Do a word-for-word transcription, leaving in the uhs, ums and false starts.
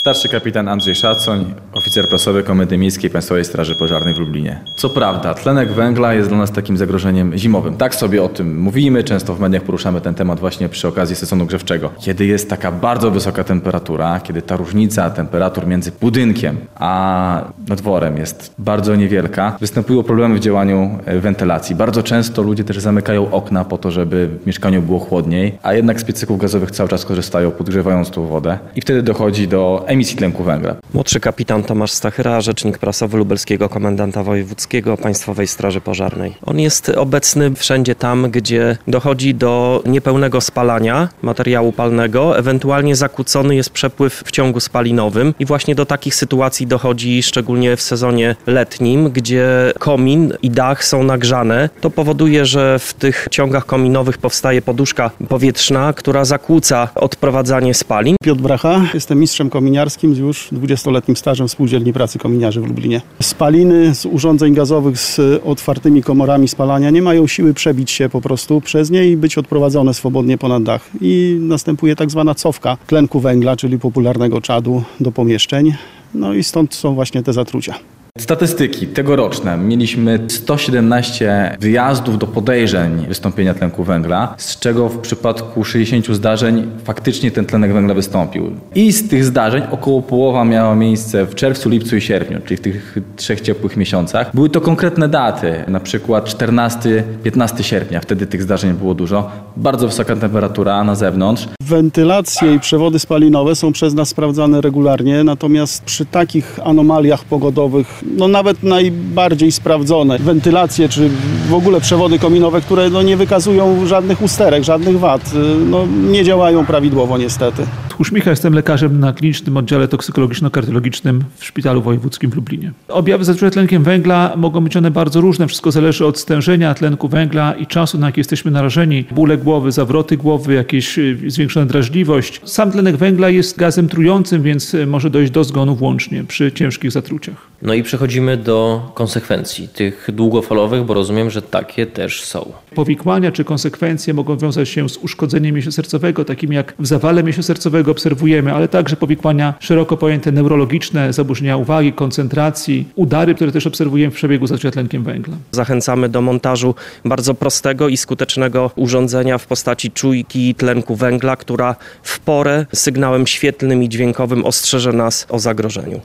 Starszy kapitan Andrzej Szacoń, oficer prasowy Komendy Miejskiej Państwowej Straży Pożarnej w Lublinie. Co prawda, tlenek węgla jest dla nas takim zagrożeniem zimowym. Tak sobie o tym mówimy, często w mediach poruszamy ten temat właśnie przy okazji sezonu grzewczego. Kiedy jest taka bardzo wysoka temperatura, kiedy ta różnica temperatur między budynkiem a dworem jest bardzo niewielka, występują problemy w działaniu wentylacji. Bardzo często ludzie też zamykają okna po to, żeby w mieszkaniu było chłodniej, a jednak z piecyków gazowych cały czas korzystają, podgrzewając tą wodę. I wtedy dochodzi do emisji tlenku węgla. Młodszy kapitan Tomasz Stachyra, rzecznik prasowy lubelskiego komendanta wojewódzkiego Państwowej Straży Pożarnej. On jest obecny wszędzie tam, gdzie dochodzi do niepełnego spalania materiału palnego, ewentualnie zakłócony jest przepływ w ciągu spalinowym i właśnie do takich sytuacji dochodzi szczególnie w sezonie letnim, gdzie komin i dach są nagrzane. To powoduje, że w tych ciągach kominowych powstaje poduszka powietrzna, która zakłóca odprowadzanie spalin. Piotr Bracha, jestem mistrzem kominiarskim z już dwudziestoletnim stażem w Spółdzielni Pracy Kominiarzy w Lublinie. Spaliny z urządzeń gazowych z otwartymi komorami spalania nie mają siły przebić się po prostu przez nie i być odprowadzone swobodnie ponad dach. I następuje tak zwana cofka tlenku węgla, czyli popularnego czadu, do pomieszczeń. No i stąd są właśnie te zatrucia. Statystyki tegoroczne. Mieliśmy sto siedemnaście wyjazdów do podejrzeń wystąpienia tlenku węgla, z czego w przypadku sześćdziesięciu zdarzeń faktycznie ten tlenek węgla wystąpił. I z tych zdarzeń około połowa miała miejsce w czerwcu, lipcu i sierpniu, czyli w tych trzech ciepłych miesiącach. Były to konkretne daty, na przykład czternastego piętnastego sierpnia, wtedy tych zdarzeń było dużo. Bardzo wysoka temperatura na zewnątrz. Wentylacje i przewody spalinowe są przez nas sprawdzane regularnie, natomiast przy takich anomaliach pogodowych no nawet najbardziej sprawdzone wentylacje, czy w ogóle przewody kominowe, które no nie wykazują żadnych usterek, żadnych wad, no nie działają prawidłowo niestety. Tchórz Michał, jestem lekarzem na klinicznym oddziale toksykologiczno-kardiologicznym w Szpitalu Wojewódzkim w Lublinie. Objawy zatrucia tlenkiem węgla mogą być one bardzo różne. Wszystko zależy od stężenia tlenku węgla i czasu, na jaki jesteśmy narażeni. Bóle głowy, zawroty głowy, jakieś zwiększona drażliwość. Sam tlenek węgla jest gazem trującym, więc może dojść do zgonu włącznie przy ciężkich zatruciach. No i przechodzimy do konsekwencji tych długofalowych, bo rozumiem, że takie też są. Powikłania czy konsekwencje mogą wiązać się z uszkodzeniem mięśnia sercowego, takim jak w zawale mięśnia sercowego obserwujemy, ale także powikłania szeroko pojęte neurologiczne, zaburzenia uwagi, koncentracji, udary, które też obserwujemy w przebiegu zatrucia tlenkiem węgla. Zachęcamy do montażu bardzo prostego i skutecznego urządzenia w postaci czujki tlenku węgla, która w porę sygnałem świetlnym i dźwiękowym ostrzeże nas o zagrożeniu.